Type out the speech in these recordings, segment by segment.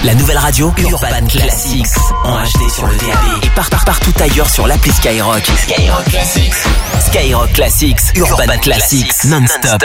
La nouvelle radio Urban Classics en HD sur le DAB et partout ailleurs sur l'appli Skyrock. Skyrock Classics. Skyrock Classics, Urban Classics, non-stop.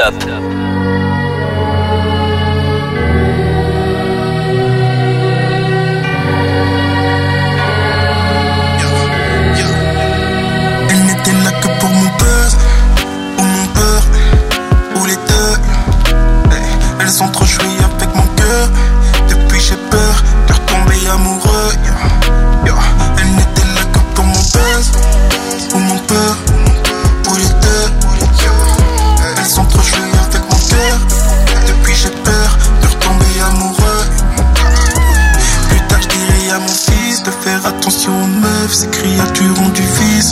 Elle n'était là que pour mon buzz, ou mon peur, ou les deux. Elles ont trop joué avec mon cœur. Depuis j'ai peur de retomber amoureux. Elle n'était là que pour mon buzz, ou mon peur, ou les deux. Elles ont trop joué avec mon cœur. Depuis j'ai peur de retomber amoureux. Plus tard je dirai à mon fils de faire attention aux meufs, ces créatures ont du vice.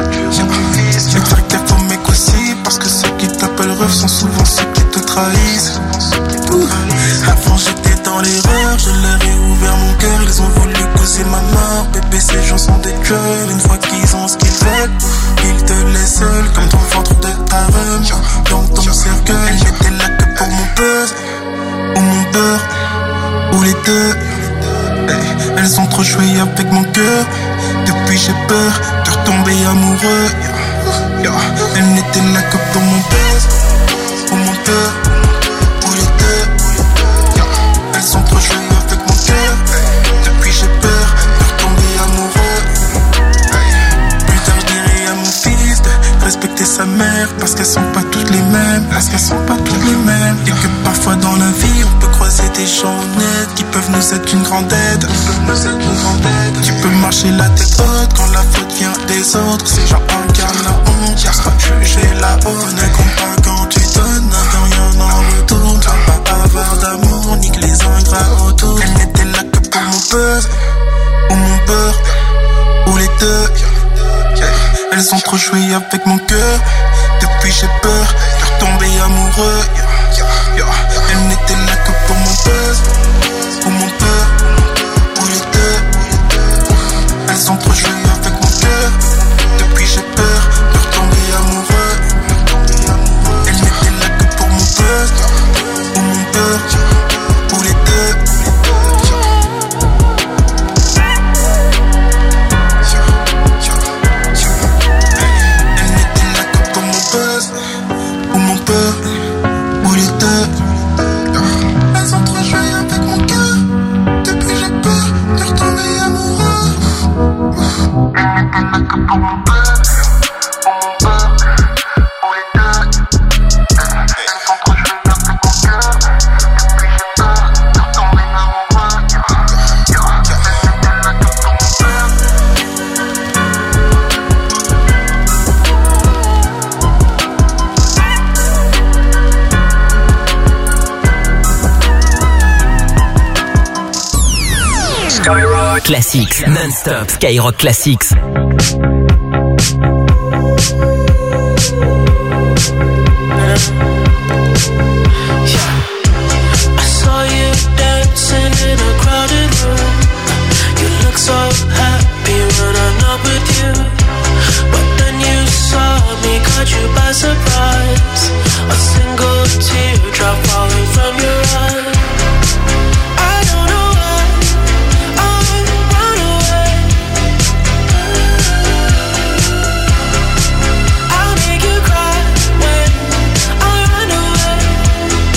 Mais faire gaffe aux mecs aussi, parce que ceux qui t'appellent ref sont souvent ceux qui te trahissent. Avant j'étais dans l'erreur, je leur ai ouvert mon cœur. Ils ont voulu causer ma mort, bébé ces gens sont des tueurs. Une fois qu'ils ont ce qu'ils veulent, ils te laissent seul comme ton ventre de ta rhum. Dans ton cercueil, j'étais là que pour mon buzz, ou mon beurre, ou les deux. Elles ont trop joué avec mon cœur. Depuis j'ai peur de retomber amoureux. Elles n'étaient là que pour mon buzz, ou mon peur, ou les deux. Elles ont trop joué avec mon cœur. Depuis j'ai peur de retomber amoureux. Plus tard je dirai à mon fils de respecter sa mère, parce qu'elles sont pas toutes les mêmes. Et que parfois dans la vie on peut croiser des gens honnêtes qui peuvent nous être une grande aide. Tu peux marcher la tête haute quand la faute vient des autres. Ces gens incarnent la honte, y'a pas juger la honte. Ne compte pas quand tu donnes, quand rien en retour. Sois pas avare d'amour, nique les ingrats autour. Elle n'était là que pour mon buzz, ou mon beurre, ou les deux. Elles ont trop joué avec mon cœur. Depuis j'ai peur de retomber amoureux. Elle n'était là que pour mon buzz, ou mon peur, ou les deux. Elles ont trop joué avec mon cœur. Depuis j'ai peur de retomber amoureux. Elle n'était là que pour mon buzz, ou mon peur, ou les deux. Elle n'était là que pour mon buzz, ou mon peur, ou les deux. Elles ont trop joué avec mon cœur. Depuis j'ai peur de retomber amoureux. Elle n'était là que pour mon buzz, ou mon peur, ou les deux. Elles ont trop joué avec mon cœur. Depuis j'ai peur de retomber amoureux. Elle n'était là que pour mon buzz. Skyrock Classics, non-stop. Skyrock Classics. I saw you dancing in a crowded room. You look so happy when I'm not with you. But then you saw me, caught you by surprise. A single teardrop falling from your eye. I don't know why I run away. I'll make you cry when I run away.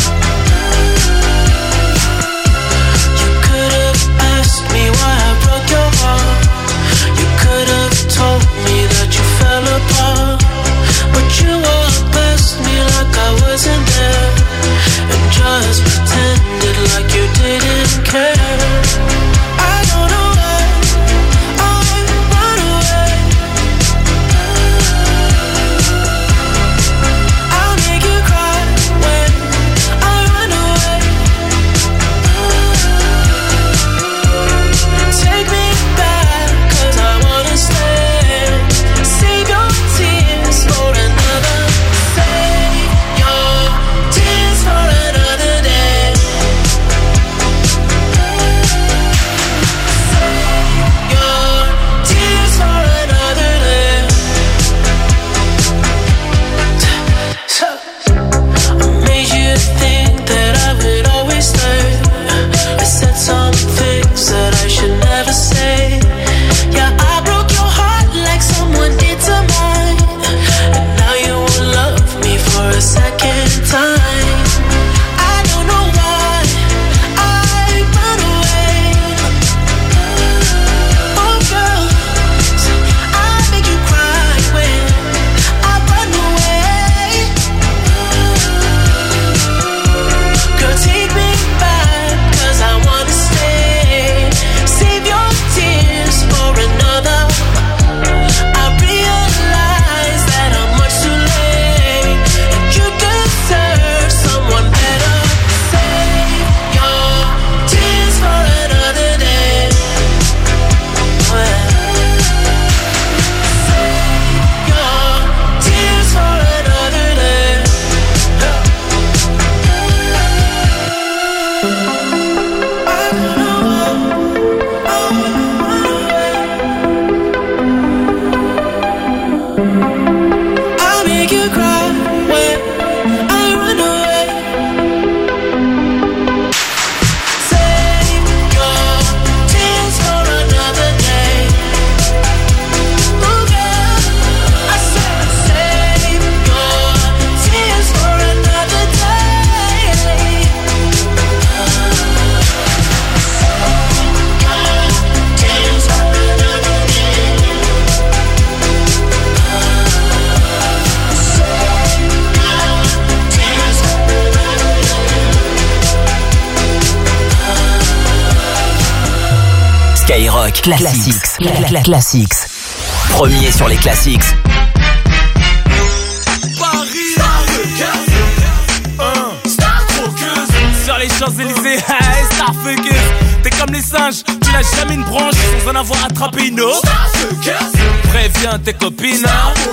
Skyrock Classics. Premier sur les classiques. Paris, sur les Champs-Élysées, Starfuckers. T'es comme les singes, tu lâches jamais une branche sans en avoir attrapé une autre. Préviens tes copines,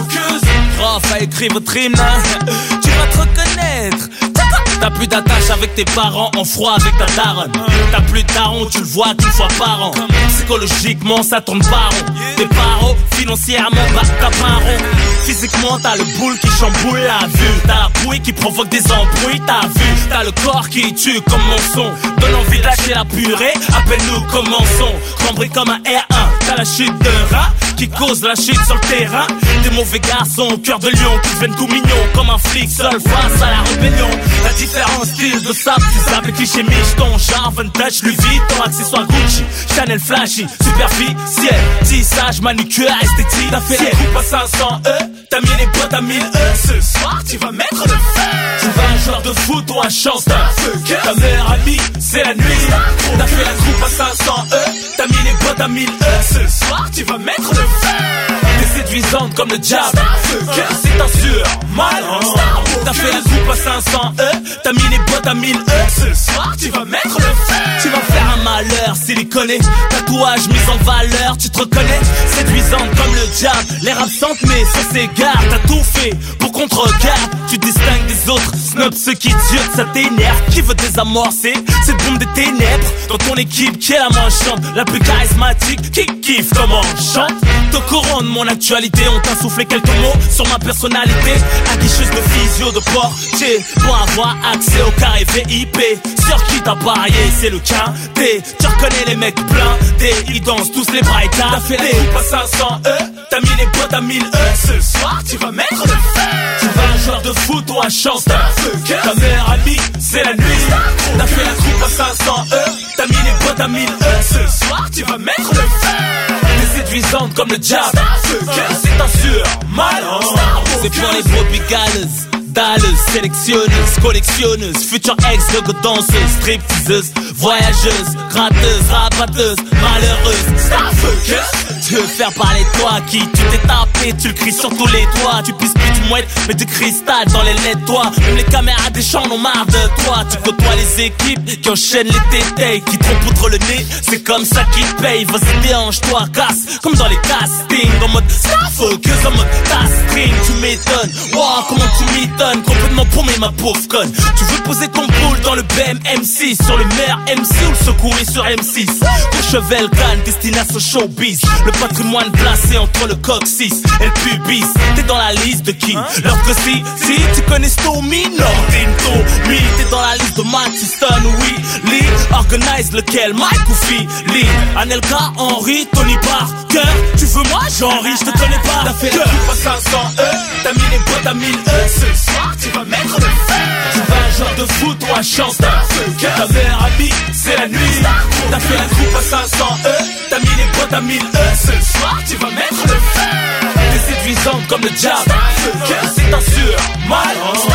prof a écrit votre hymne. Tu vas te reconnaître. T'as plus d'attache avec tes parents, en froid avec ta daronne. T'as plus de daron, tu le vois qu'une fois par an. Psychologiquement ça tourne pas rond. Tes parents, financièrement, bah t'as pas un rond. Physiquement t'as le boule qui chamboule la vue. T'as la bouille qui provoque des embrouilles, t'as vu. T'as le corps qui tue comme mon son. Donne envie de lâcher la purée, appelle-nous commençons. Rembré comme un R1, t'as la chute de rat qui cause la chute sur le terrain. Des mauvais garçons, cœur de lion qui deviennent tout mignons. Comme un flic seul face à la rébellion. La différence style de sable, tu sais, les clichés micheton. Genre vintage, Louis Vuitton, accessoire Gucci, Chanel flashy, superficiel, tissage, manucure, esthétique. T'as fait la coupe à 500 t'as mis les boîtes à 1000 Ce soir tu vas mettre le feu. Tu vas un joueur de foot ou un chanteur. Ta meilleure amie, c'est la nuit. T'as fait la coupe à 500 t'as mis les boîtes à 1000 Ce soir tu vas mettre le feu. T'es séduisante comme le diable, c'est un sûr mal. T'as fait la coupe à 500 t'as mis les boîtes à 1000 Ce soir tu vas mettre le feu. Tu vas faire un malheur siliconé, tatouage mis en valeur. Tu te reconnais, séduisante comme le diable. L'air absente mais ça s'égare. T'as tout fait pour qu'on te regarde. Tu distingues des autres, snob ceux qui durent, ça t'énerve. Qui veut désamorcer cette bombe des ténèbres? Dans ton équipe qui est la moins chante, la plus charismatique, qui kiffe comment on chante. T'es courant de mon actualité, on t'a soufflé quelques mots sur ma personnalité. Aguicheuse de physio, de portier, pour avoir accès au carré VIP. Sur qui t'as parié, c'est le quintet. Tu reconnais les mecs blindés, ils dansent tous les bras écartés. T'as fait les coupes à 500 t'as mis les boîtes à 1000 Ce soir tu vas mettre le feu. Tu vas un joueur de foot ou un chanteur. Ta meilleure amie, c'est la nuit. T'as fait la coupe à 500 t'as mis les boîtes à 1000 Ce soir tu vas mettre le feu. T'es séduisante comme le diable, c'est un sûr mal. C'est pour les brebis galeuses, dalles, sélectionneuses, collectionneuses, futures ex de danseuses, stripteaseuses, voyageuses, gratteuses, rabatteuses, malheureuses, starfuckers. Tu veux faire parler de toi, qui tu t'es tapé, tu le cries sur tous les toits. Tu pisses plus du mouette, mais du cristal dans les leds toi. Même les caméras des champs n'ont marre de toi. Tu côtoies les équipes qui enchaînent les tétés, qui te poutre le nez, c'est comme ça qu'ils payent. Vas-y déhanche-toi, casse, comme dans les castings. En mode starfuckers, en mode ta-string. Tu m'étonnes, wow, comment tu m'étonnes. Complètement paumé ma pauvre conne. Tu veux poser ton boule dans le BM M6, sur le meilleur MC ou le secouer sur M6. Ton chevel canne, destination showbiz. Le patrimoine placé entre le coccyx et le pubis. T'es dans la liste de qui? Alors que si tu connais Stormy, Nordinto, lui. T'es dans la liste de Matiston, oui. Lee, organise lequel? Mike ou Philly? Anelka, Henry, Tony Parker. Tu veux moi, Jean-Henri, je te connais pas. T'as fait la coupe à 500 t'as mis les boîtes à 1000 Ce soir tu vas mettre le feu. Tu vas un joueur de foot ou un chanteur. Ta meilleure amie, c'est la nuit. T'as fait la coupe à 500 t'as mis les boîtes à 1000 Ce soir tu vas mettre le feu. T'es séduisante comme le diable, c'est un sûr mal.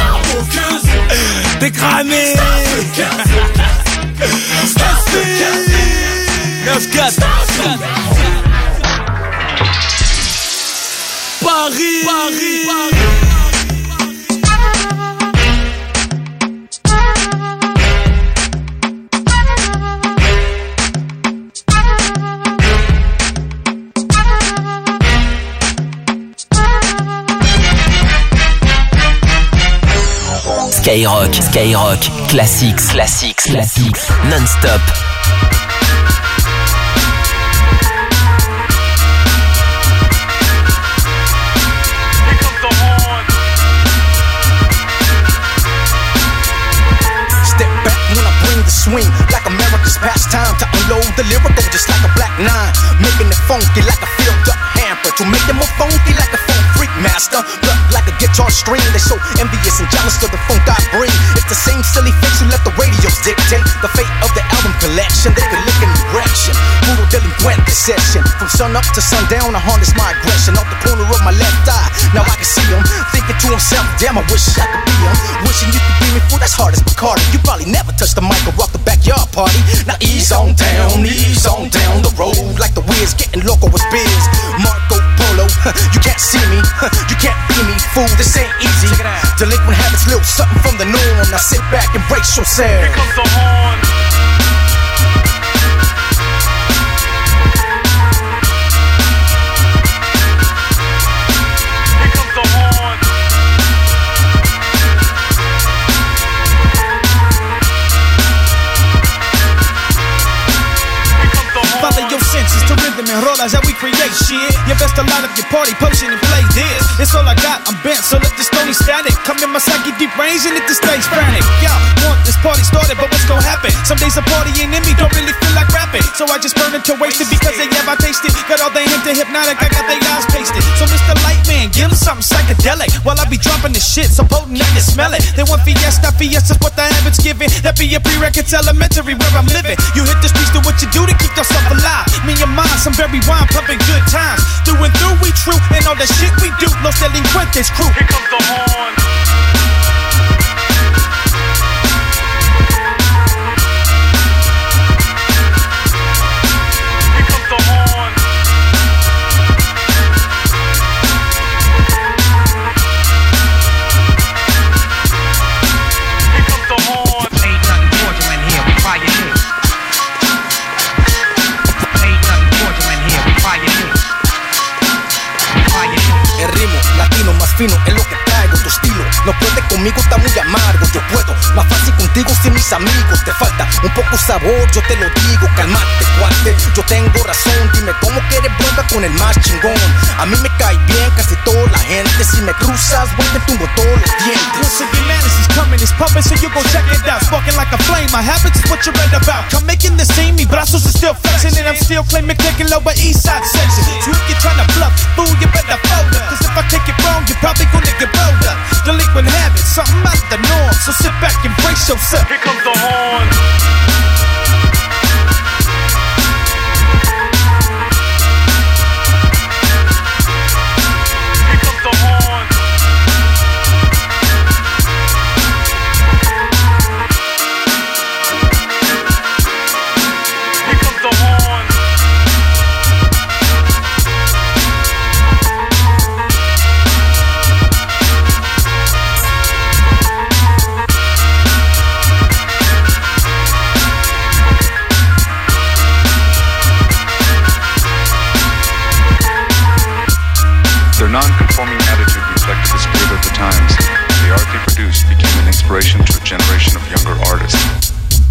T'es cramé. 9-4 Paris. Skyrock, classics, non-stop. Step back when I bring the swing, like America's pastime. To unload the lyrical just like a black nine, making it funky like a filled up hamper, to make it more funky like a funk freak master. Blood like a guitar string, they so envious and jealous of the funk I bring. It's the same silly fakes who let the radios dictate the fate of the album collection. They could lick an erection, brutal delinquent session. From sun up to sundown, I harness my aggression off the corner of my left eye. Now I can see him thinking to himself, damn, I wish I could be him. Wishing you could be me, fool, that's hard as Bacardi. You probably never touched the mic or rock the backyard party. Now ease on down the road, like the Wiz getting loco with biz. Marco Polo, you can't see me, you can't be me, fool, this ain't easy. Delinquent habits, little something from the norm. Now sit back and brace yourself. Here comes the horn. Here comes the horn. Follow your senses to rhythm and roll as how we create shit. You best to line up your party potion and play this. It's all I got, I'm bent, so let this stony static come in my psyche deep range and hit the stage frantic. Y'all want this party started, but what's gonna happen? Some days a party ain't in me, don't really feel like rapping, so I just burn it to waste it because they have I tasted. Got all they into hypnotic, I got they eyes pasted. So Mr. Lightman, give them something psychedelic while I be dropping the shit so potent that you smell it. They want fiesta's what the habit's giving. That be a prerequisite elementary where I'm living. You hit the streets, do what you do to keep yourself alive. Me and mine, some very wine, pumping good times. Through and through, we true, and all the shit we do. Los Delinquentes crew. Here comes the horn. Here comes the horn. Here comes the horn. Ain't nothing fraudulent here, we fire hits. Ain't nothing fraudulent here, we fire hits. El ritmo latino más fino es lo que traigo, tu estilo no puede conmigo, está muy amargo. Yo puedo más fácil contigo sin mis amigos. Te falta un poco sabor, yo te lo digo. Calmate, cuate, yo tengo razón. Dime cómo quieres bronca con el más chingón. A mí me cae bien casi toda la gente. Si me cruzas, voy te tumbo todos los dientes. Once again, madness is coming, it's pumping, so you go check it out. Sparking like a flame, my habits is what you read about. Come making the scene, me brazos are still flexing, and I'm still claiming taking lower east side section. So if you're trying to bluff, fool, you better fold up. Cause if I take it wrong, you're probably gonna get rolled up. Delinquent habits, something out of the norm. So sit back and brace yourself. Here comes the horn. Here comes the horn. Here comes the horn. Their non-conforming attitude reflected the spirit of the times. The art they produced became an inspiration to a generation of younger artists.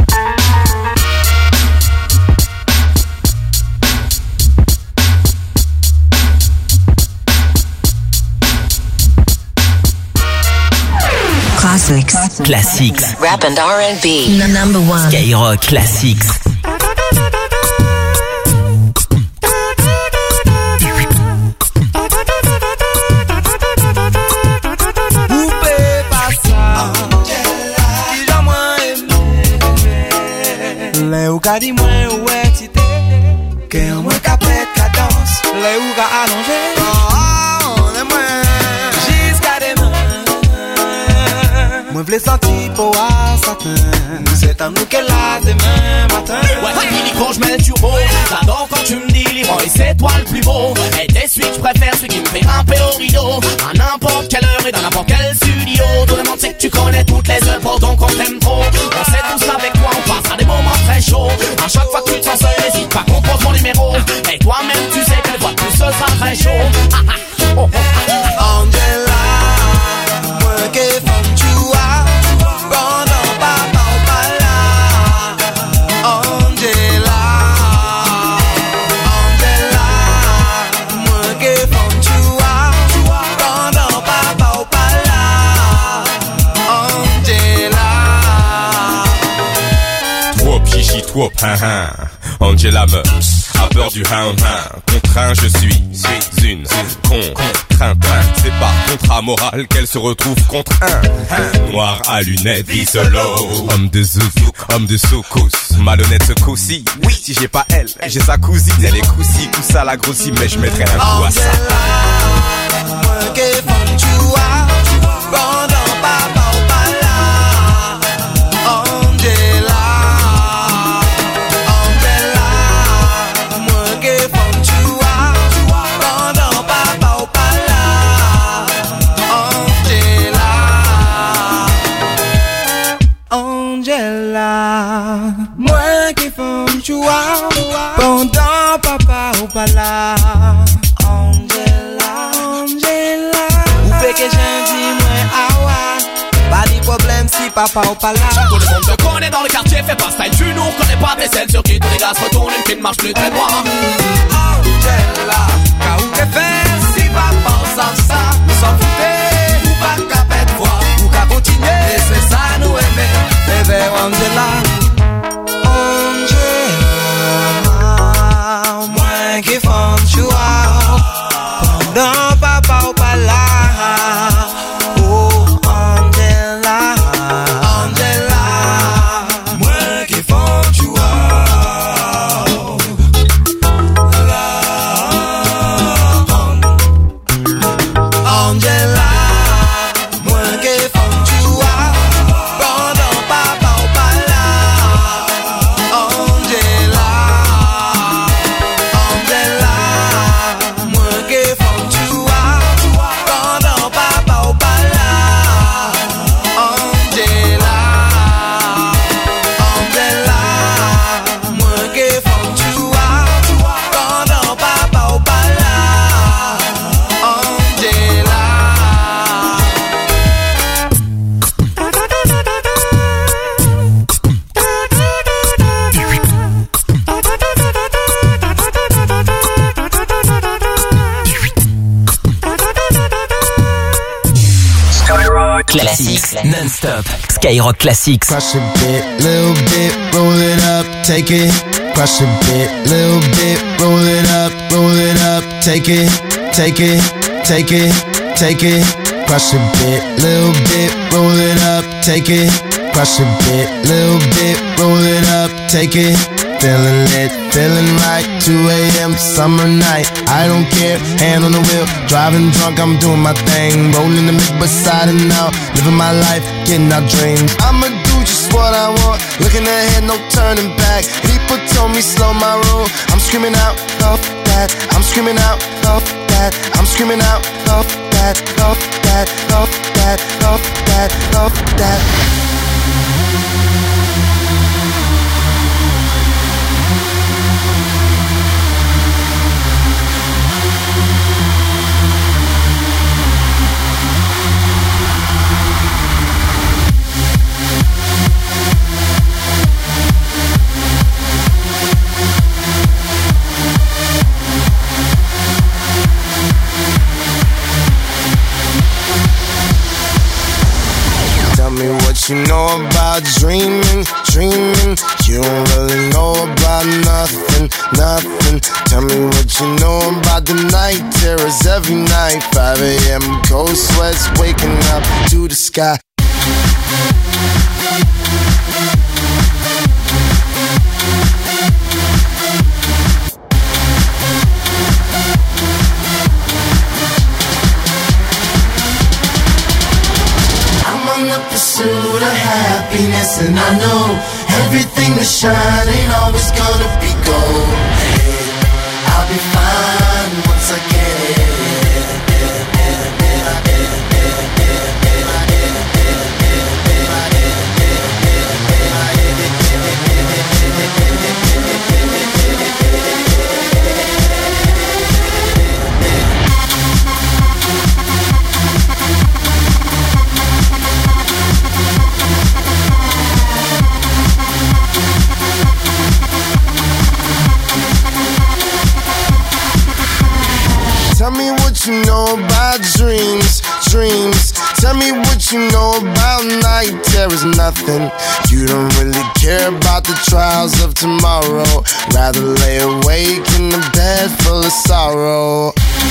Classics. Rap and R&B. Number one. Skyrock Classics. Le ou ka di mwen ou excité, ke an mwen ka pet ka danse. Le ou ka allongé, on est mwen jiska deman. Mwen vle senti pou a satin, c'est à nous qu'elle a demain matin. Ouais, fini quand je mets le turbo, j'adore quand tu me dis Leroy, c'est toi le plus beau. Et des suites, je préfère celui qui me fait ramper au rideau. À n'importe quelle heure et dans n'importe quel studio. Tout le monde sait que tu connais toutes les œuvres, donc on t'aime trop. On sait tous avec toi, on passera des moments très chauds. À chaque fois que tu te sens seul, n'hésite pas, compose mon numéro. Et toi-même, tu sais qu'une fois de plus, ce sera très chaud. Angela, moi que femme tu as, whoop, Angela me a peur du hound, contraint je suis une contrainte. C'est par contrat moral qu'elle se retrouve contre un noir à lunettes, vie solo. Homme de zouk, homme de soukous, malhonnête ce coup-ci. Oui, si j'ai pas elle, j'ai sa cousine. Elle est coussi, coussa la grossie, mais je mettrai un coup à ça. Pendant papa ou pas là, Angela, Angela. Ou fait que j'ai dit moi awa, pas de problème si papa ou pas là. Tout le monde te connaît dans le quartier, fais pas style, tu nous connais pas tes scènes sur qui tous les gars se retournent, une fille ne marche plus très droit. Angela, car où qu'est fait si papa sans ça, nous s'en foutait, ou pas qu'à pète voix, ou qu'à continuer, et c'est ça nous aimer, bébé Angela. Qui font choix pendant papa ou pas là. Oh Angela, Angela, moi qui font choix. Angela, moi qui font choix pendant papa ou pas là. Angela. Classics non-stop. Skyrock Classics. Crush a bit, little bit, roll it up, take it. Crush a bit, little bit, roll it up, take it, take it, take it, take it. Crush a bit, little bit, roll it up, take it. Crush a bit, little bit, roll it up, take it. Feeling lit, feeling right, 2 a.m. summer night. I don't care, hand on the wheel, driving drunk, I'm doing my thing. Rolling the mid beside and out, living my life, getting our dreams. I'ma do just what I want, looking ahead, no turning back. People told me slow my roll, I'm screaming out, fuck that. I'm screaming out, fuck that. I'm screaming out, fuck that, fuck that, fuck that, fuck that, fuck that. You know about dreaming, dreaming. You don't really know about nothing, nothing. Tell me what you know about the night terrors every night. 5 a.m. cold sweats waking up to the sky. Pursuit of happiness, and I know everything that shine ain't always gonna be gold. Hey, I'll be fine once I get it. Tell me what you know about dreams, dreams. Tell me what you know about night terrors, nothing. You don't really care about the trials of tomorrow. Rather lay awake in the bed full of sorrow.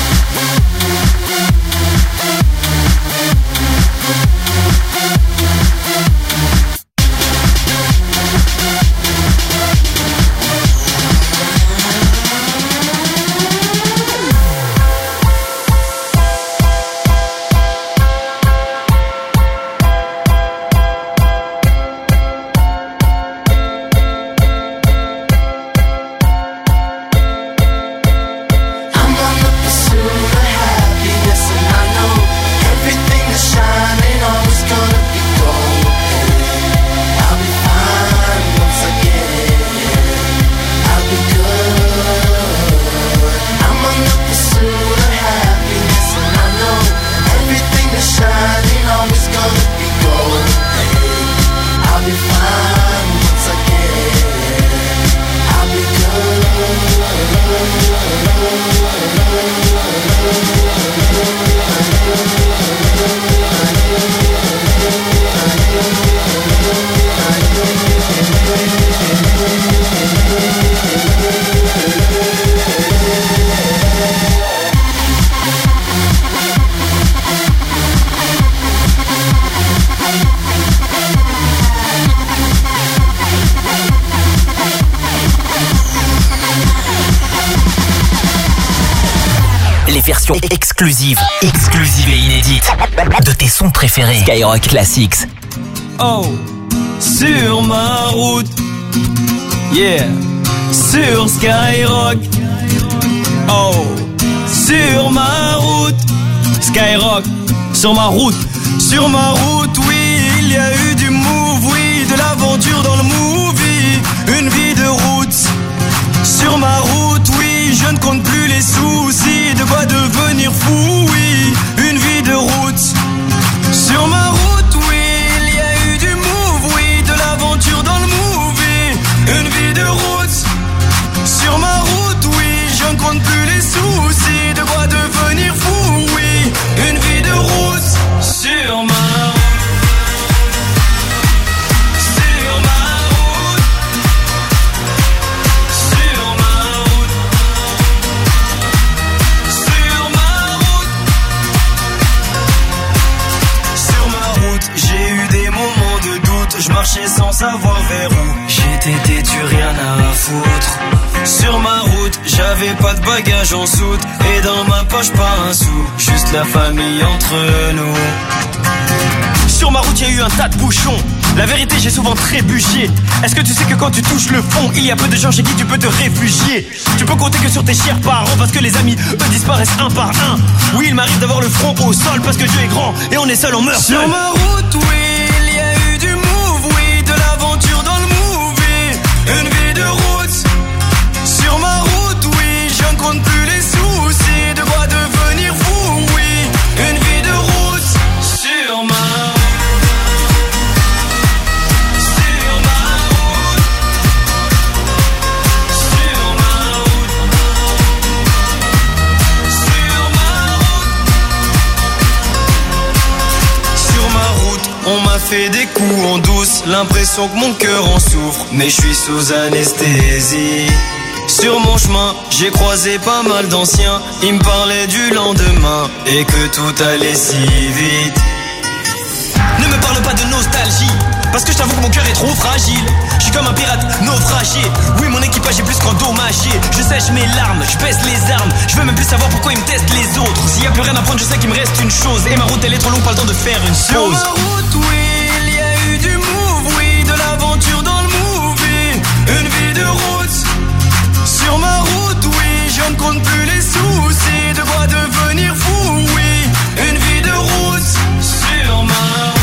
Version exclusive et inédite de tes sons préférés. Skyrock Classics. Oh, sur ma route, yeah, sur Skyrock. Oh, sur ma route, Skyrock, sur ma route. Sur ma route, oui, il y a eu du move, oui, de l'aventure dans le movie, une vie de route. Sur ma route, oui, je ne compte plus les soucis, de quoi devenir fou, oui, une vie de route. Sur ma route, oui, il y a eu du move, oui, de l'aventure dans le movie, une vie de route. Sur ma route, oui, je ne compte plus les soucis, de quoi devenir fou, oui, une vie de route. Sur ma route. Je marchais sans savoir vers où j'étais têtu, rien à foutre. Sur ma route, j'avais pas de bagages en soute, et dans ma poche pas un sou, juste la famille entre nous. Sur ma route, y a eu un tas de bouchons. La vérité, j'ai souvent trébuché. Est-ce que tu sais que quand tu touches le fond, il y a peu de gens chez qui tu peux te réfugier? Tu peux compter que sur tes chers parents, parce que les amis, eux, disparaissent un par un. Oui, il m'arrive d'avoir le front au sol, parce que Dieu est grand, et on est seul, on meurt seul. Sur ma route, oui, il y a eu du move, oui, de l'aventure dans le movie, une vie de route. Sur ma route, oui, je ne compte plus les soucis, de quoi devenir fou, oui, une vie de route. Sur ma route. On m'a fait des coups en douce, l'impression que mon cœur en souffre, mais je suis sous anesthésie. Sur mon chemin, j'ai croisé pas mal d'anciens, ils me parlaient du lendemain et que tout allait si vite. Ne me parle pas de nostalgie, parce que je t'avoue que mon cœur est trop fragile. Je suis comme un pirate naufragé, oui mon équipage est plus qu'endommagé. Je sèche mes larmes, je pèse les armes, je veux même plus savoir pourquoi ils me testent les autres. S'il y a plus rien à prendre, je sais qu'il me reste une chose, et ma route elle est trop longue, pas le temps de faire une pause. Sur ma route, oui, il y a eu du move, oui, de l'aventure dans le movie, une vie de route. Sur ma route, oui, je ne compte plus les soucis, de quoi devenir fou, oui, une vie de route. Sur ma route.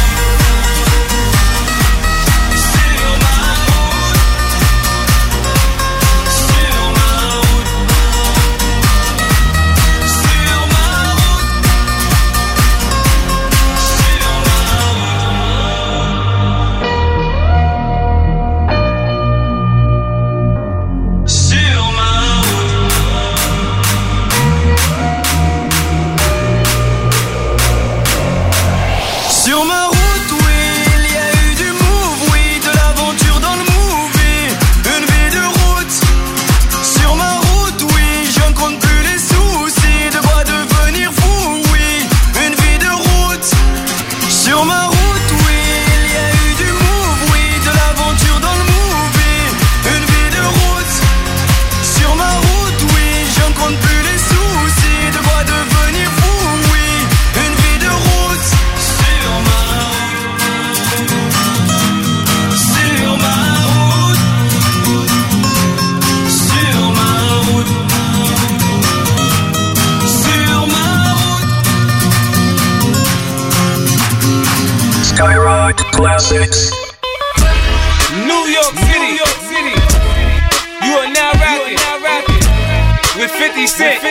New York City. You are now rapping with 50 Cent.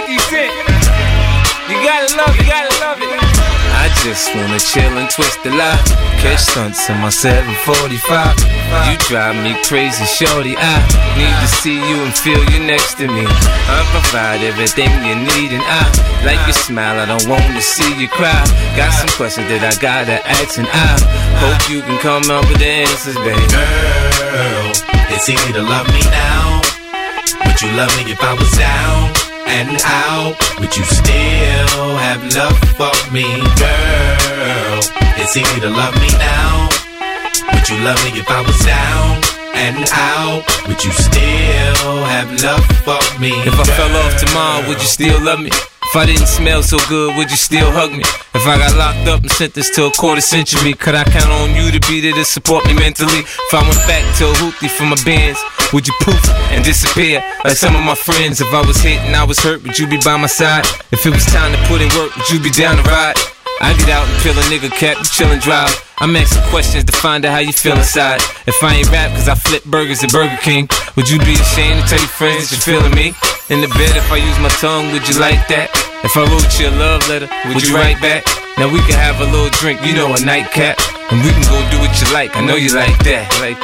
You gotta love it. I just wanna chill and twist the lie. Catch stunts in my 745. You drive me crazy, shorty. I need to see you and feel you next to me. I provide everything you need, and I like your smile. I don't want to see you cry. Got some questions that I gotta ask, and I hope you can come up with the answers, baby. Girl, it's easy to love me now. Would you love me if I was down and out? Would you still have love for me, girl? It's easy to love me now. Would you love me if I was down and out? Would you still have love for me, If I fell off tomorrow, would you still love me? If I didn't smell so good, would you still hug me? If I got locked up and sentenced to a quarter century, could I count on you to be there to support me mentally? If I went back to a hoopty for my bands, would you poof and disappear like some of my friends? If I was hit and I was hurt, would you be by my side? If it was time to put in work, would you be down to ride? I get out and peel a nigga cap, you chill and drive. I'm asking questions to find out how you feel inside. If I ain't rap cause I flip burgers at Burger King, would you be ashamed to tell your friends that you're feeling me? In the bed if I use my tongue, would you like that? If I wrote you a love letter, would you write back? Now we can have a little drink, you know, a nightcap, and we can go do what you like, I know you like that.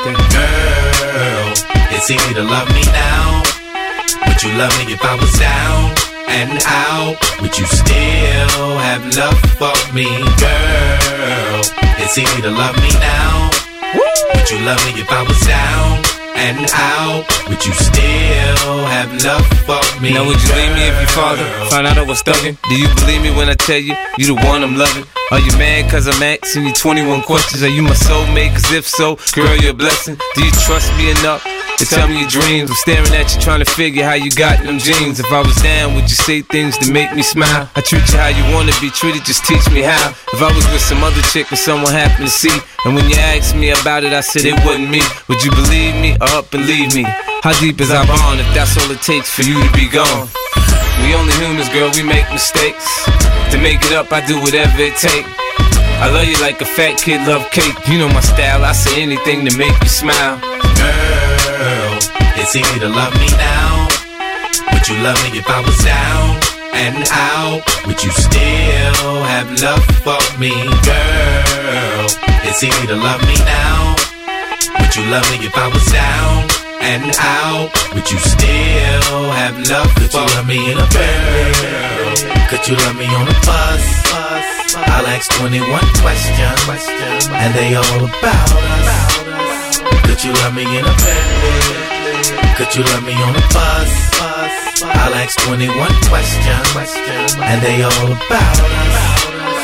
Girl, it's easy to love me now. Would you love me if I was down and out? Would you still have love for me, girl? It's easy to love me now. Would you love me if I was down and out? Would you still have love for me? Now would you leave me if your father found out I was thugging? Do you believe me when I tell you, you the one I'm loving? Are you mad cause I'm asking you 21 questions? Are you my soulmate? Cause if so, girl, you're a blessing. Do you trust me enough to tell me your dreams? I'm staring at you trying to figure how you got them jeans. If I was down, would you say things to make me smile? I treat you how you wanna be treated, just teach me how. If I was with some other chick and someone happened to see, and when you asked me about it, I said it wasn't me, would you believe me or up and leave me? How deep is our bond if that's all it takes for you to be gone? We only humans, girl, we make mistakes. To make it up, I do whatever it takes. I love you like a fat kid love cake. You know my style, I say anything to make you smile. Girl, it's easy to love me now. Would you love me if I was down and out? Would you still have love for me, girl? It's easy to love me now. Would you love me if I was down and out? Would you still have love for me? Could you love me in a Bentley? Could you love me on a bus? I'll ask 21 questions, and they all about us. Could you love me in a Bentley? Could you love me on a bus? I'll ask 21 questions, and they all about us.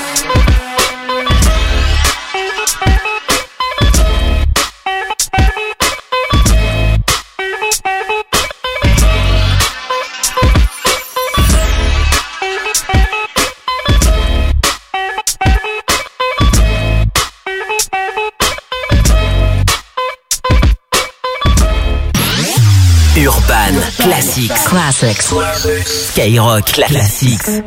Urban Classics. Skyrock Classics.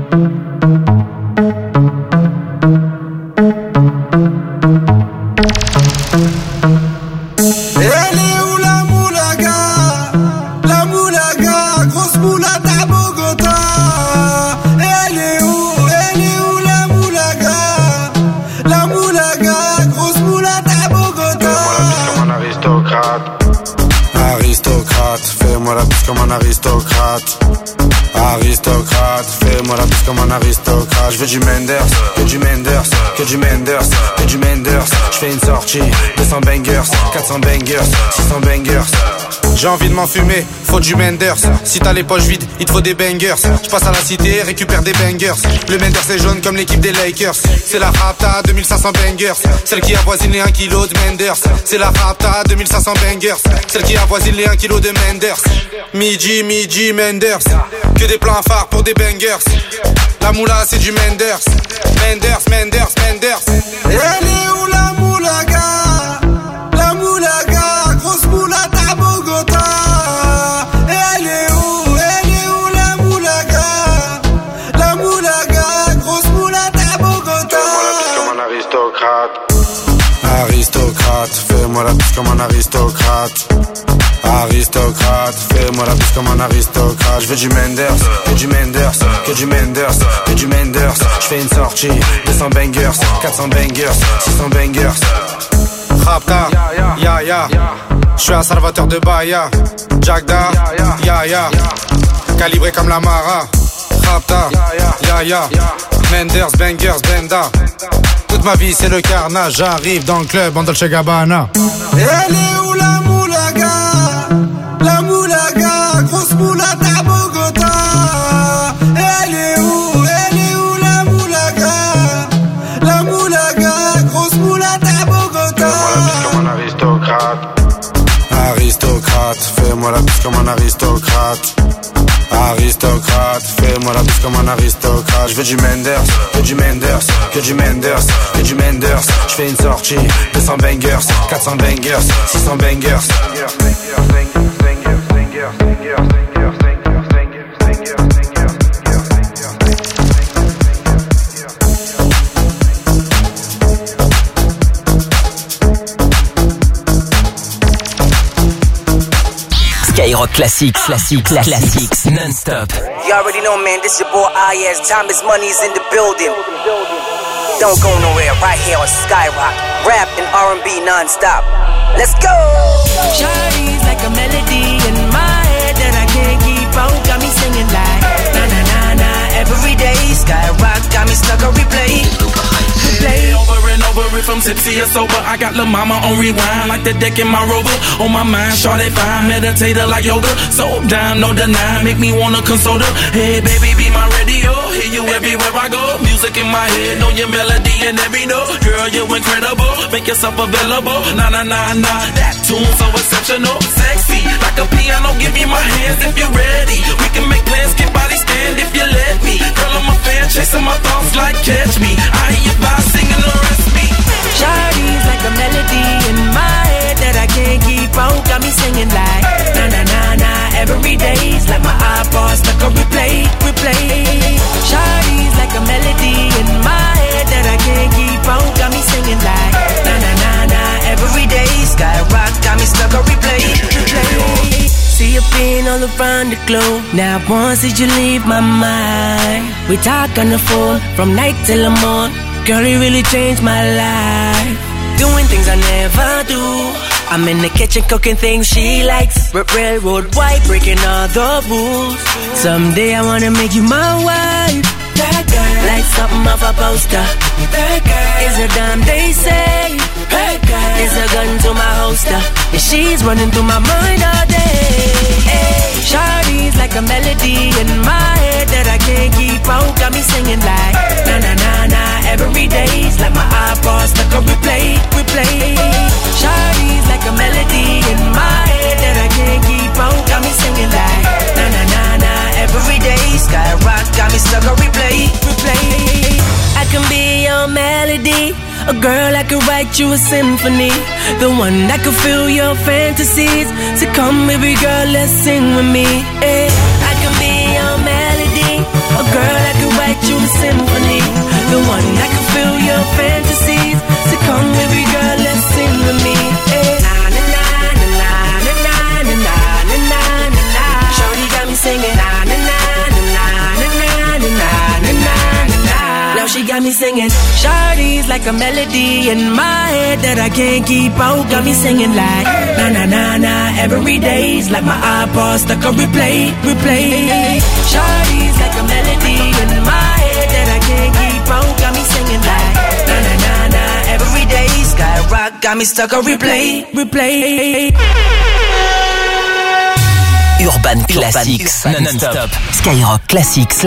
Fais-moi la bise comme un aristocrate. Aristocrate, fais-moi la bise comme un aristocrate. Je veux du Menders, que du Menders, que du Menders, que du Menders. Je fais une sortie, 200 bangers, 400 bangers, 600 bangers. J'ai envie de m'enfumer, faut du Menders. Si t'as les poches vides, il te faut des bangers. Je passe à la cité, récupère des bangers. Le Menders est jaune comme l'équipe des Lakers. C'est la Rapta, 2500 bangers. Celle qui avoisine les 1 kg de Menders. C'est la Rapta, 2500 bangers. Celle qui avoisine les 1 kg de Menders. Midi, Menders. Que des plans phares pour des bangers. La moula c'est du Menders. Menders. Elle est où la moulaga? La moulaga, grosse moulade à Bogota. Elle est où la moulaga? La moulaga, grosse moulade à Bogota. Fais-moi la bise comme un aristocrate. fais-moi la bise comme un aristocrate. Aristocrate, fais-moi la bise comme un aristocrate. Je veux du Menders, que du Menders, que du Menders, que du Menders. Je fais une sortie, 200 bangers, 400 bangers, 600 bangers. Rapta, ya ya, je suis un salvateur de Bahia. Jagda, ya ya, calibré comme la Mara. Rapta, ya ya, Menders, bangers, benda. Toute ma vie c'est le carnage, j'arrive dans le club en Dolce Gabbana. Elle est où la moulaga? La moulaga, grosse moulade à Bogota. Elle est où la moulaga? La moulaga, grosse moulade à Bogota. Fais-moi la bise comme un aristocrate. Aristocrate, fais-moi la bise comme un aristocrate. Aristocrate, fais-moi la bise comme un aristocrate. Je veux du Menders, que du Menders, que du Menders, que du Menders. Je fais une sortie, 200 bangers, 400 bangers, 600 bangers. Skyrock Classics, non-stop. You already know, man, this your boy IS. Thomas Money's in the building. Don't go nowhere, right here on Skyrock. Rap and R&B non-stop. Let's go! Shawty's like a melody in my head that I can't keep out. Got me singing like na-na-na-na every day. Skyrock got me stuck on replay. Over and over, if I'm tipsy or sober, I got Lil' Mama on rewind, like the deck in my Rover. On my mind, shawty fine, meditator like yoga. So down, no deny, make me wanna console her. Hey baby, be my radio, hear you everywhere I go. Music in my head, know your melody and every note. Girl, you incredible, make yourself available. Na-na-na-na, that tune so exceptional. Sexy, like a piano, give me my hands if you're ready. We can make plans, get body stand if you let me. Girl, I'm a fan, chasing my thoughts like catch me. I hear you by singing the rest me. Shawty's like a melody in my head that I can't keep out. Got me singing like na-na-na-na every day. It's like my iPod stuck on replay. Shawty's like a melody in my head that I can't keep out. Got me singing like na-na-na-na every day. Skyrock got me stuck on replay. See you being all around the globe. Now once did you leave my mind? We talk on the phone from night till the morning. Girl, you really changed my life. Doing things I never do. I'm in the kitchen cooking things she likes. Railroad white, breaking all the rules. Someday I wanna make you my wife. That girl, like something off a poster. That girl is a dime they say. That girl is a gun to my holster. And she's running through my mind all day. Hey, Shawty's like a melody in my head that I can't keep out. Got me singing like na-na-na-na every day. It's like my iPod stuck on replay. Shawty's like a melody in my head that I can't keep out. Got me singing like na-na-na-na every day. Skyrock got me stuck on replay. I can be your melody, a girl that could write you a symphony, the one that could fill your fantasies. So come baby girl, let's sing with me. Hey, I can be your melody, a girl that could write you a symphony, the one that could fill your fantasies. So come baby girl, let's sing with me. Hey, na na na na na na na na na na na na. Shawty got me singing na na na na na na na na na na. Now she got me singing. Shawty's like a melody in my head that I can't keep out. Got me singing like na na na na every day. It's like my iPod stuck on replay. Shawty's like a melody in my head that I can't keep out. Got me singing like na na na na every day. Skyrock got me stuck on replay. Urban Classics, non-stop. Skyrock Classics.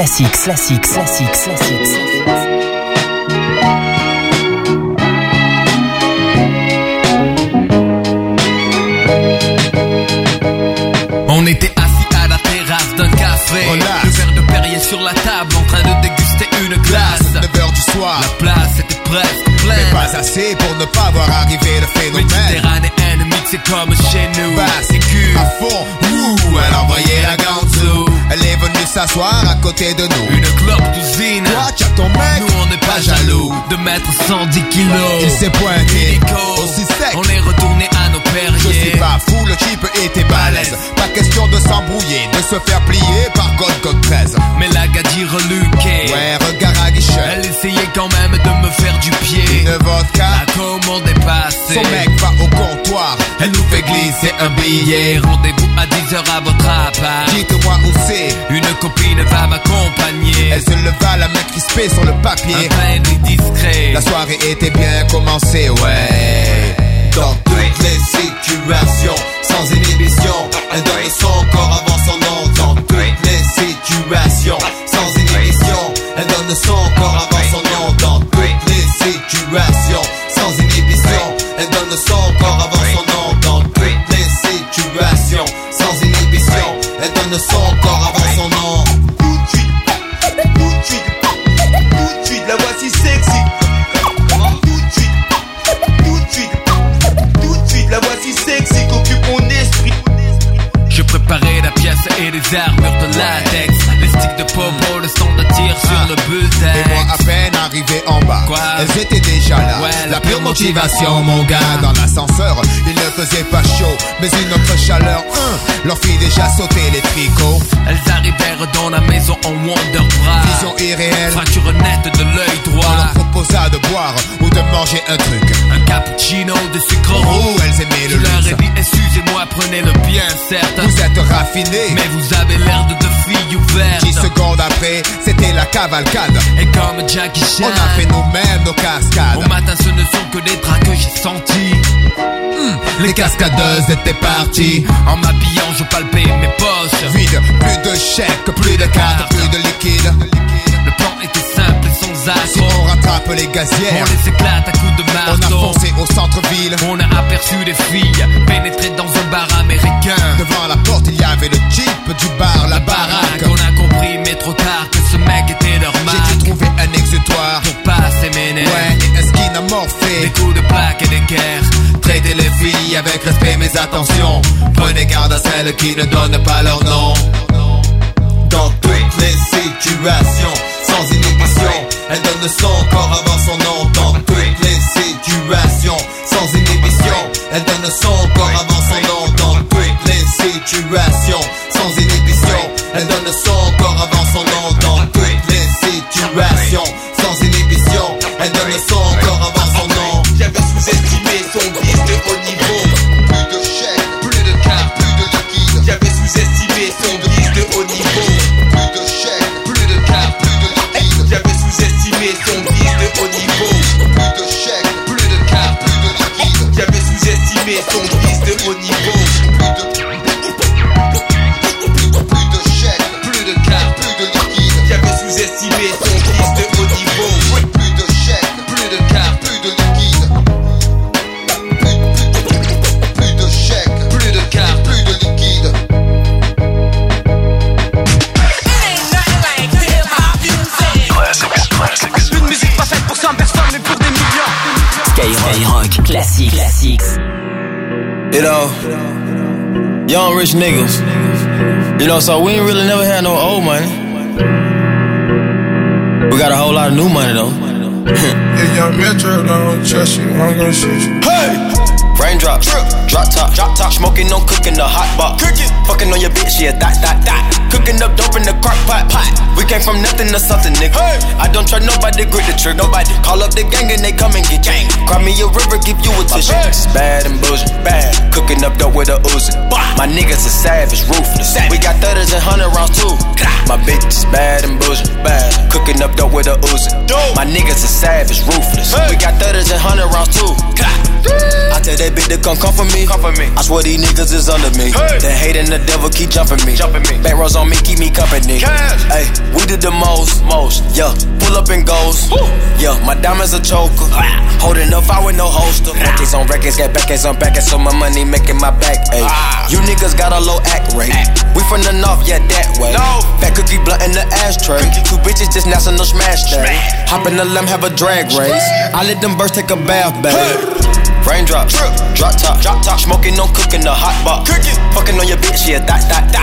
On était assis à la terrasse d'un café, le verre de Perrier sur la table, en train de déguster une glace. 9h du soir, la place était presque pleine, mais pas assez pour ne pas voir arriver le phénomène. Méditerranéenne, mixée comme chez nous. Basse aiguë, à fond, elle envoyait la ganzou. Elle est venue s'asseoir à côté de nous. Une clope d'usine, toi tu as ton mec, nous on n'est pas jaloux de mettre 110 kilos. Il s'est pointé, aussi sec, on est retourné à Perrier. Je suis pas fou, le type était balèze. Pas question de s'embrouiller, de se faire plier par God 13. Mais la gadie reluquée, ouais, regard à guichet. Elle essayait quand même de me faire du pied. Une vodka, la commande est passée. Son mec va au comptoir, elle nous fait glisser un billet. Rendez-vous à 10h à votre appart. Dites-moi où c'est. Une copine va m'accompagner. Elle se leva, la main crispée sur le papier. Un peine discret. La soirée était bien commencée, ouais. Dans toutes les situations, sans inhibition, elle donne son corps avant son nom. Dans toutes les situations, sans inhibition, elle donne son corps avant son nom. Dans toutes les situations, sans inhibition, elle donne son corps avant son nom. Dans toutes les situations, sans inhibition, elle donne son corps avant son nom. Tout de suite, la voici sexy. La voici sexy qu'occupe mon esprit. Je préparais la pièce et les armures de latex. Les sticks de popo, le stand de tir sur le bullseye. Et moi à peine arrivé en bas, quoi? Elles étaient déjà là, ouais, la pure motivation mon gars. Dans l'ascenseur, il ne faisait pas chaud, mais une autre chaleur, leur fit déjà sauter les tricots. Elles arrivèrent dans la maison en Wonderbra. Vision irréelle, fracture nette de l'œil droit. On leur proposa de boire ou de manger un truc. Un cappuccino de sucre roux. Elles aimaient le luxe. Je leur ai dit, excusez-moi, prenez le bien, certes. Vous êtes raffinés, mais vous avez l'air de deux filles ouvertes. 10 secondes après, c'était la cavalcade. Et comme Jackie Chan, on a fait nous-mêmes nos cascades. Au matin, ce ne sont que des draps que j'ai sentis. Les cascadeuses étaient parties. En m'habillant, je palpais mes poches. Vide, plus de chèques, plus de cartes, plus de liquide. Le plan était simple et sans accroc. Si on rattrape les gazières, on les éclate à coups de marteau. On a foncé au centre-ville. On a aperçu des filles pénétrer dans un bar américain. Devant la porte, il y avait le jeep du bar, la baraque. On a compris, mais trop tard, que ce mec était leur marque. J'ai dû trouver un exutoire pour passer mes nerfs. Ouais, et un skin amorphé. Des coups de plaque et des guerres. Traitez les filles avec respect, mais attention. Prenez garde à celles qui ne donnent pas leur nom. Dans toutes les situations, sans inhibition, elle donne son corps avant son nom. Dans toutes les situations, sans inhibition, elle donne son corps avant son nom. Dans toutes les situations, sans inhibition, elle donne son corps avant son nom. Dans toutes les situations, sans inhibition, elle donne son corps avant son nom. J'avais sous-estimé son vice de haut niveau. Plus de chèques, plus de cartes, plus de liquide. J'avais sous-estimé son vice de haut niveau. Plus de chèques, plus de cartes, plus de liquide. J'avais sous-estimé son vice de haut niveau. Plus de chèques, plus de cartes, plus de liquide. J'avais sous-estimé son vice de haut niveau. Plus de chèques, plus de cartes, plus de liquide. J'avais sous-estimé son vice de haut niveau. Plus de chèques, plus de cartes, plus de liquide. Plus de chèques, plus de cartes, plus de liquide. Une musique pas faite pour 100 personnes mais pour des millions. Skyrock Classics. You know, young rich niggas. You know, so we ain't really never had no old money. We got a whole lot of new money though. If young Metro don't trust you, I'm gonna shoot you. Hey! Raindrop, drop top, smoking on cooking the hot pot. Fucking on your bitch, yeah, that. Cooking up dope in the crock pot. We came from nothing to something, nigga. Hey. I don't try nobody, grip the trick. Nobody call up the gang and they come and get gang. Cry me a river, give you a tissue. It's bad and bullshit, bad. Cooking up dope with a Uzi. My niggas are savage, ruthless. We got 30s and 100 rounds too. My bitch is bad and bullshit, bad. Cooking up dope with a Uzi. My niggas are savage, ruthless. We got 30s and 100 rounds too. I tell that bitch to come for me. I swear these niggas is under me. The hate and the devil keep jumping me. Bank rolls on me, keep me company. Hey, we did the most. Yeah, pull up and goes. Yeah, my diamonds a choker. Holding up, I with no holster. Records on records, got backers on backers, so my money making my back. Hey, you niggas got a low act rate. We from the north, yeah, that way. Fat cookie blunt in the ashtray. Two bitches just national smash day. Hop in the limb, have a drag race. I let them birds take a bath, baby. Raindrop, drop top, smoking on cooking the hot pot. Fucking on your bitch, yeah, that. Cook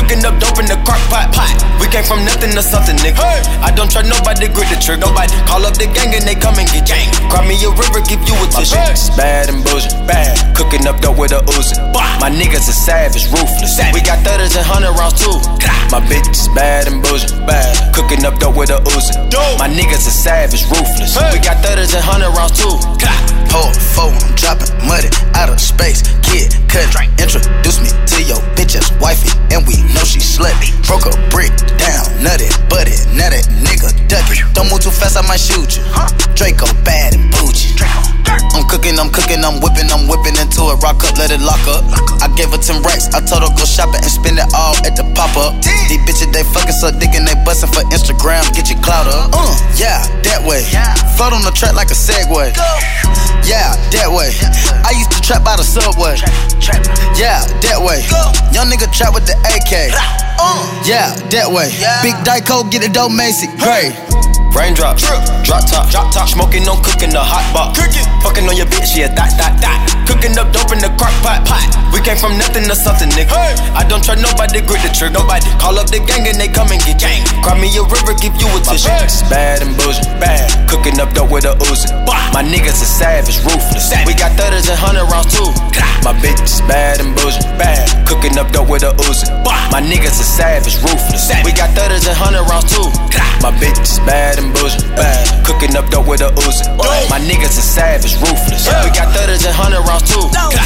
Cooking up dope in the crock pot. We came from nothing to something, nigga. I don't try nobody, grip the trick. Nobody call up the gang and they come and get gang. Cry me a river, give you a tissue. It's bad and bullshit, bad. Cooking up dope with a Uzi. My niggas are savage, ruthless. We got 30s and 100 rounds too. My bitch is bad and bullshit, bad. Cooking up dope with a Uzi. My niggas are savage, ruthless. We got 30s and 100 rounds too. Pour four, I'm dropping muddy out of space. Kid, cut, introduce me to your bitch's wifey, and we know she slutty. Broke a brick down, nutty, buddy. Now that nigga ducky. Don't move too fast, I might shoot you. Draco bad and bougie. I'm cooking, I'm whipping into it. Rock up, let it lock up. I gave her 10 racks, I told her go shopping and spend it all at the pop-up. These bitches, they fucking so dick and they bustin' for Instagram, get your clout up. Yeah, that way. Float on the track like a Segway. Yeah, that way. I used to trap by the subway. Yeah, that way. Young nigga trap with the AK. Yeah, that way. Big Dyco, get it dope, Macy. Gray. Raindrop, drop top, smoking on cooking the hot pot. Fucking on your bitch, yeah, that. Cooking up dope in the crock pot. We came from nothing to something, nigga. I don't try nobody, grip the trick. Nobody call up the gang and they come and get gang. Cry me a river, give you a tissue. It's bad and bullshit, bad. Cooking up dope with a Uzi. My niggas are savage, ruthless. We got 30s and 100 rounds too. My bitch is bad and bullshit, bad. Cooking up dope with a Uzi. My niggas are savage, ruthless. We got 30s and 100 rounds too. My bitch is bad and bullshit, bad. Cooking up dope with a Uzi. My niggas are savage, ruthless. We got 30s and 100 rounds too.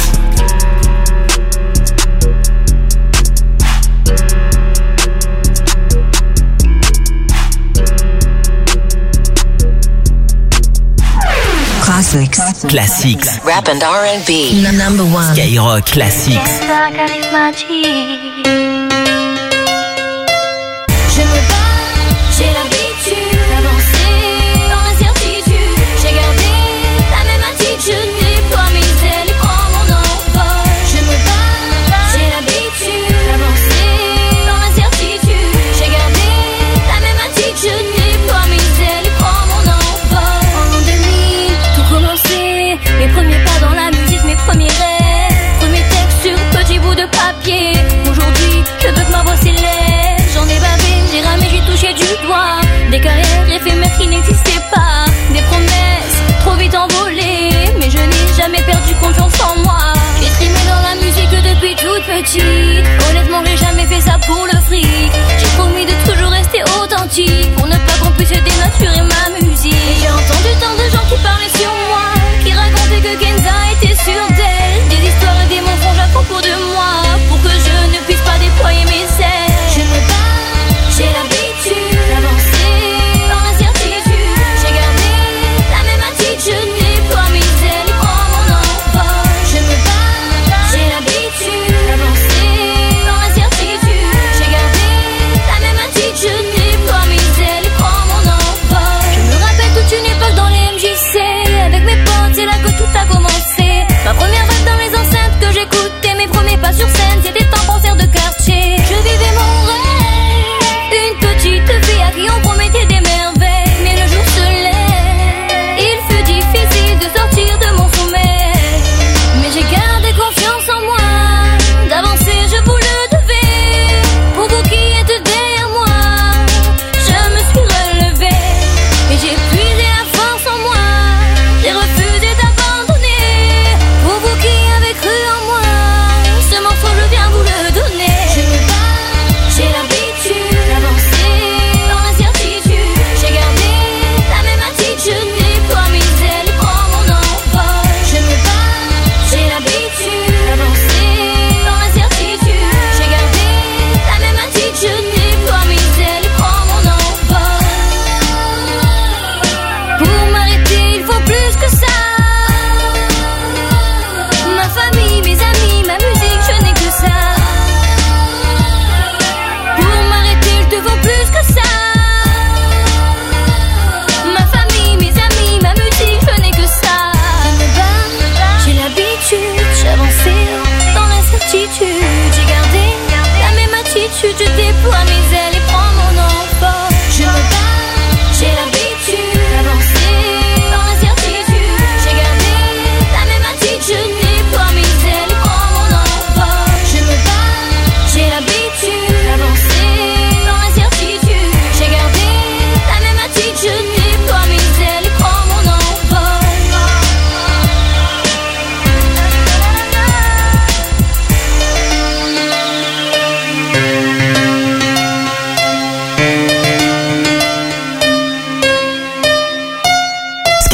Classics. Rap and R&B. Number 1. Skyrock Classics. Je me bats, j'ai l'habitude d'avancer dans l'incertitude. J'ai gardé la même attitude, déploie mes ailes et prends mon envol. Je me bats, j'ai l'habitude d'avancer dans l'incertitude. J'ai gardé la même attitude, déploie mes ailes et prends mon envol. En l'an 2000, tout commençait, mes premiers pas dans la musique, mes premiers rêves, premiers textes sur petit bout de papier. Aujourd'hui,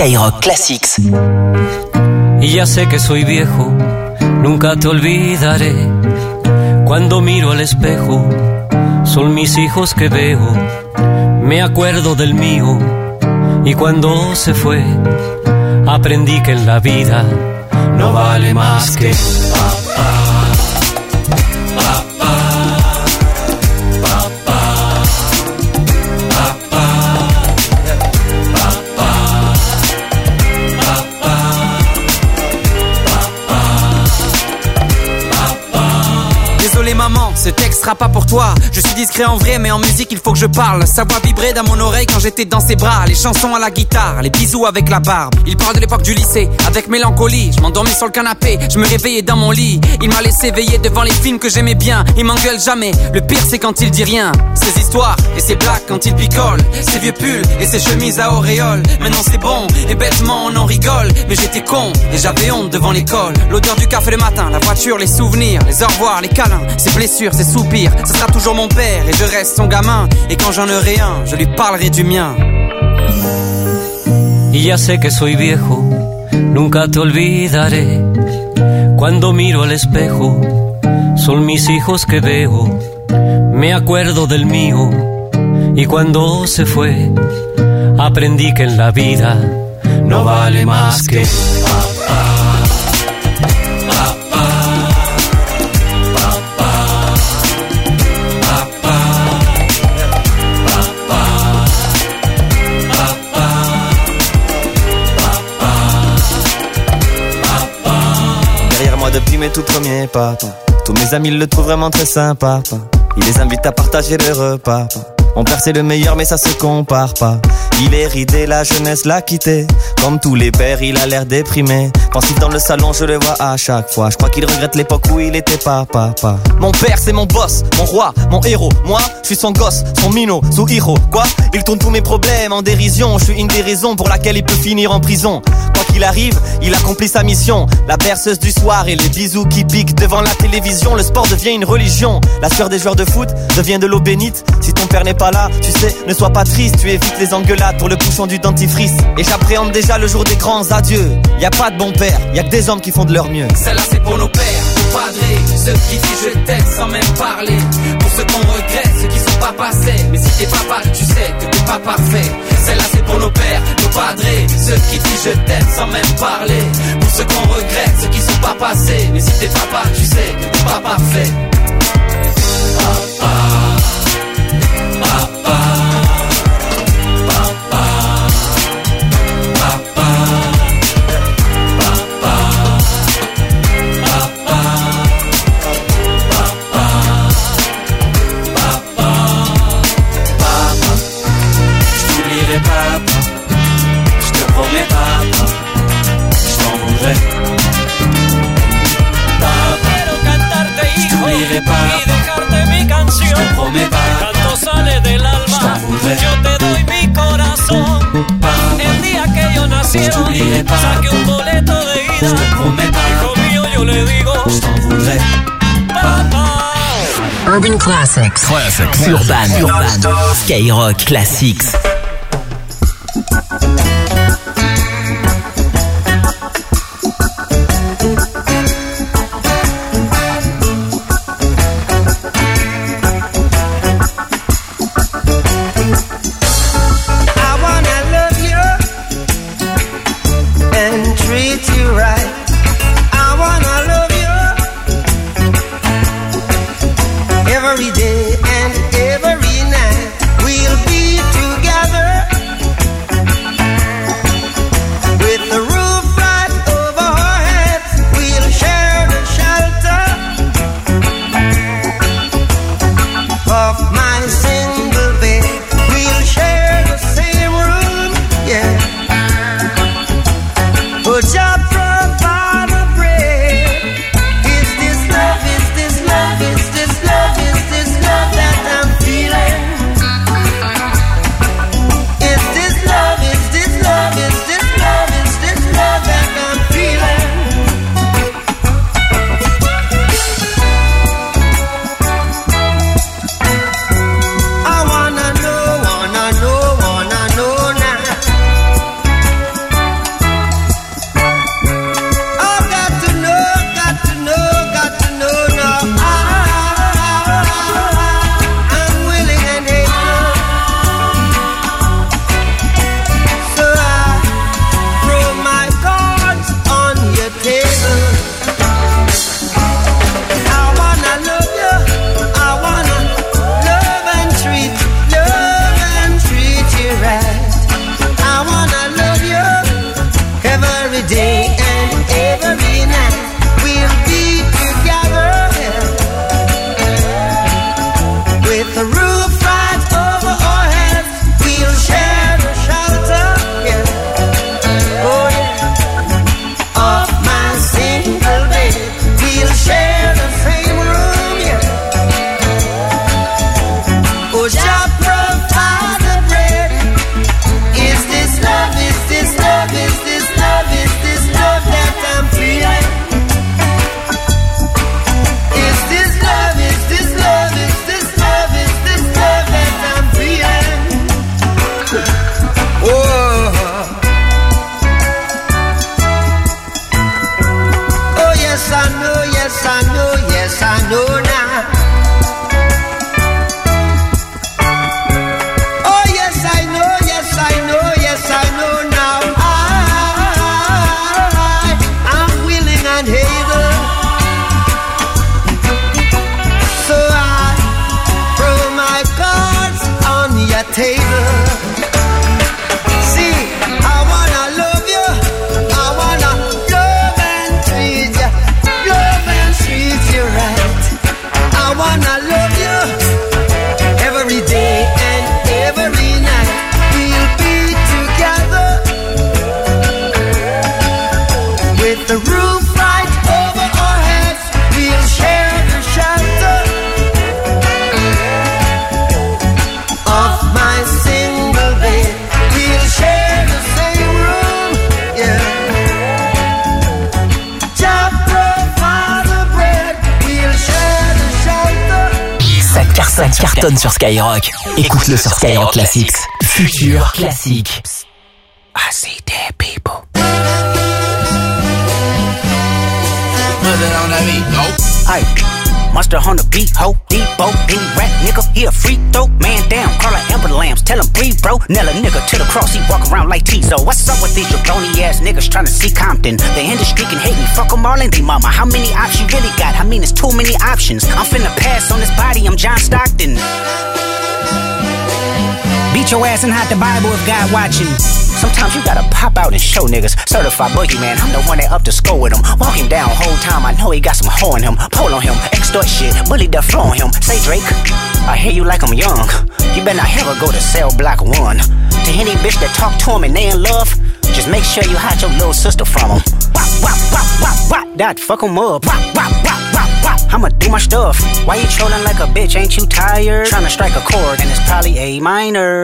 Skyrock Classics. Y ya sé que soy viejo, nunca te olvidaré. Cuando miro al espejo, son mis hijos que veo. Me acuerdo del mío, y cuando se fue, aprendí que en la vida no vale más que papá. Désolé maman, ce texte sera pas pour toi. Je suis discret en vrai, mais en musique il faut que je parle. Sa voix vibrait dans mon oreille quand j'étais dans ses bras. Les chansons à la guitare, les bisous avec la barbe. Il parle de l'époque du lycée, avec mélancolie. Je m'endormais sur le canapé, je me réveillais dans mon lit. Il m'a laissé veiller devant les films que j'aimais bien. Il m'engueule jamais, le pire c'est quand il dit rien. Ses histoires et ses blagues quand il picole. Ses vieux pulls et ses chemises à auréole. Maintenant c'est bon, et bêtement on en rigole. Mais j'étais con, et j'avais honte devant l'école. L'odeur du café le matin, la voiture, les souvenirs, les au revoir, les câlins, ses blessures, ses soupirs. Ce sera toujours mon père et je reste son gamin. Et quand j'en aurai un, je lui parlerai du mien. Y ya sé que soy viejo, nunca te olvidaré. Cuando miro al espejo, son mis hijos que veo. Me acuerdo del mío, y cuando se fue, aprendí que en la vida no vale más que papá. Depuis mes tout premiers pas. Tous mes amis le trouvent vraiment très sympa. Il les invite à partager le repas. Mon père c'est le meilleur mais ça se compare pas. Il est ridé, la jeunesse l'a quitté. Comme tous les pères, il a l'air déprimé. Pensif dans le salon, je le vois à chaque fois. Je crois qu'il regrette l'époque où il était papa. Mon père c'est mon boss, mon roi, mon héros. Moi, je suis son gosse, son minot, son héros. Quoi? Il tourne tous mes problèmes en dérision. Je suis une des raisons pour laquelle il peut finir en prison. Quoi qu'il arrive, il accomplit sa mission. La berceuse du soir et les bisous qui piquent devant la télévision. Le sport devient une religion. La sueur des joueurs de foot devient de l'eau bénite. Si ton père n'est pas là, tu sais, ne sois pas triste. Tu évites les engueulades pour le bouchon du dentifrice. Et j'appréhende déjà le jour des grands adieux. Y a pas de bon père, y a que des hommes qui font de leur mieux. Celle-là c'est pour nos pères, nos padrés, ceux qui disent je t'aime sans même parler. Pour ceux qu'on regrette, ceux qui sont pas passés. Mais si t'es papa, tu sais que t'es pas parfait. Celle-là c'est pour nos pères, nos padrés, ceux qui disent je t'aime sans même parler. Pour ceux qu'on regrette, ceux qui sont pas passés. Mais si t'es papa, tu sais que t'es pas parfait. Papa. Canto sale del alma, yo te doy mi corazón. El día que yo naciera, saque un boleto de ida. Hijo mío, yo le digo, papá. Urban Classics. Urban. Skyrock Classics. Every day and every night we'll be together. Ça cartonne sur Skyrock. Écoute-le sur Skyrock Classics. Futur Classique. I see dead people. Aye, monster on the beat, ho, Debo, any rap nigga, he a free throw, man down, call her Amber Lambs, tell him breathe, bro, Nella nigga to the cross, he walk around like Tizo. What's up with these jabroni ass niggas trying to see Compton? The industry can hate me, fuck them all and they mama. How many options you really got? I mean, it's too many options. I'm finna pass on this body, I'm John Stockton. Beat your ass and hide the Bible if God watching. Sometimes you gotta pop out and show niggas. Certified boogeyman, I'm the one that up to score with him. Walk him down whole time, I know he got some hoe in him. Pole on him, extort shit, bully the flow on him. Say Drake, I hear you like I'm young. You better not ever go to cell block 1. To any bitch that talk to him and they in love, just make sure you hide your little sister from him. Wop, wop, wop, wop, wop, that fuck him up. Wop, wop, wop, wop, wop, I'ma do my stuff. Why you trolling like a bitch, ain't you tired? Tryna strike a chord and it's probably A minor.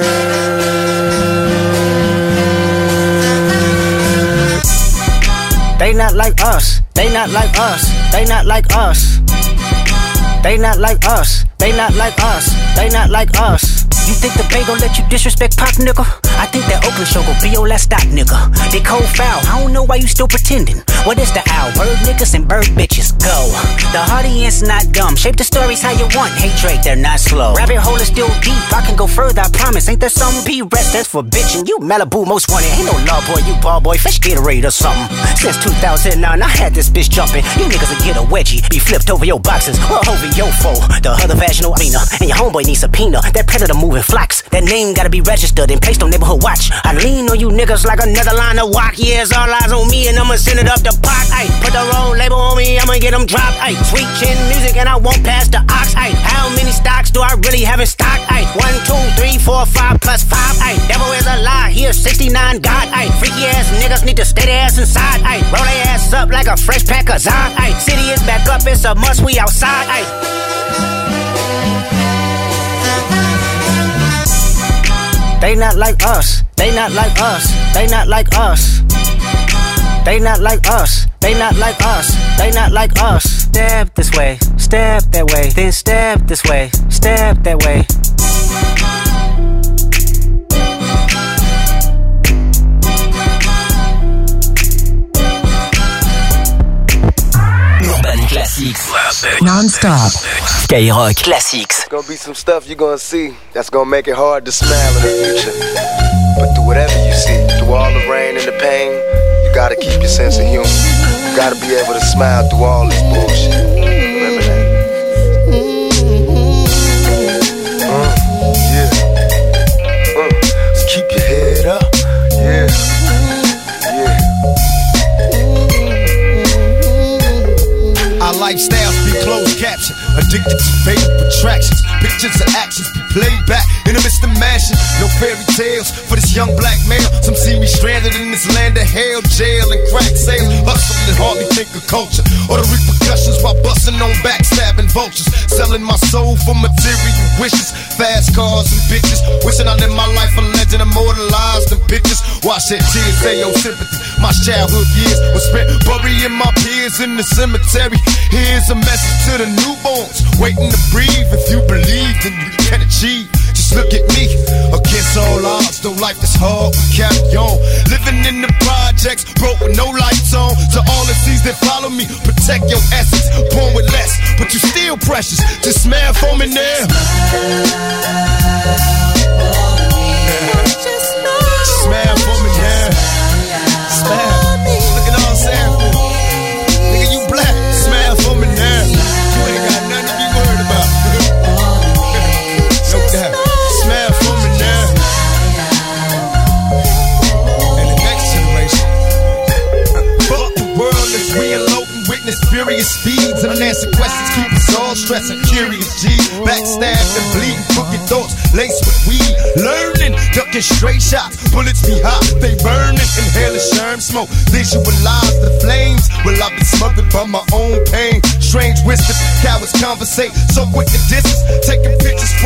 They not like us, they not like us, they not like us. They not like us, they not like us, they not like us. You think the Bay gon' let you disrespect Pop, nigga? I think that Oakland show gon' be your last stop, nigga. They cold foul, I don't know why you still pretending. What is the owl? Bird niggas and bird bitches, go. The audience not dumb, shape the stories how you want. Hey Drake, they're not slow. Rabbit hole is still deep, I can go further, I promise. Ain't there some P-rap that's for bitchin'? You Malibu most wanted, ain't no law boy, you ball boy, fish Gatorade or something. Since 2009, I had this bitch jumping. You niggas will get a wedgie, be flipped over your boxes, or over your foe. The other vaginal arena, and your homeboy needs subpoena. That predator moving flocks, that name gotta be registered and placed on neighborhood watch. I lean on you niggas like another line of walk. Yeah, it's all eyes on me and I'ma send it up the pot. Ay, put the roll label on me, I'ma get them dropped. Ay, sweet chin music and I won't pass the ox. Ay, how many stocks do I really have in stock? Ay, 1, 2, 3, 4, 5 plus 5. Ay, devil is a lie, here 69 God. Ay, freaky ass niggas need to stay their ass inside. Ay, roll their ass up like a fresh pack of Zod. Ay, city is back up, it's a must, we outside. Ay. They not like us, they not like us, they not like us. They not like us, they not like us, they not like us. Stab this way, stab that way, then stab this way, stab that way. Urban Classics. Non-stop. Skyrock Classics. There's gonna be some stuff you're gonna see that's gonna make it hard to smile in the future. But through whatever you see, through all the rain and the pain, you gotta keep your sense of humor. You gotta be able to smile through all this bullshit. Remember that. So keep your head up. Yeah. Our lifestyles be closed caption, addicted to fatal attractions. Pictures of actions be played back in the midst of mansion. No fairy tales for this young black male. Some see me stranded in this land of hell, jail and crack sales. Hustling and hardly think of culture or the repercussions while busting on backstabbing vultures. Selling my soul for material wishes, fast cars and bitches. Wishing I lived my life a legend, immortalized in pictures. Watch that tears say your sympathy. My childhood years were spent burying my peers in the cemetery. Here's a message to the newborns waiting to breathe. If you believe, then you can achieve. Just look at me, against all odds. Though life is hard, we carry on. Living in the projects, broke with no lights on. To all the seas that follow me, protect your essence. Born with less, but you still precious. Just smile for me now. Smile for me now. Smile. Look at all Sam. Nigga, you black. Smile for me now. You ain't got nothing to be worried about. No doubt. Smile for me now. And the next generation. Fuck the world as we elope and witness furious speeds. Unanswered questions keep us all stressing. Curious G. Backstabbed and bleeding. Crooked thoughts laced with weed. Learning, ducking straight shots. Bullets be hot, they burning. Inhaling sherm smoke. Visualize the flames. Well, I've been smothered by my own pain. Strange wisdom, cowards conversate. So quick to distance. Taking pictures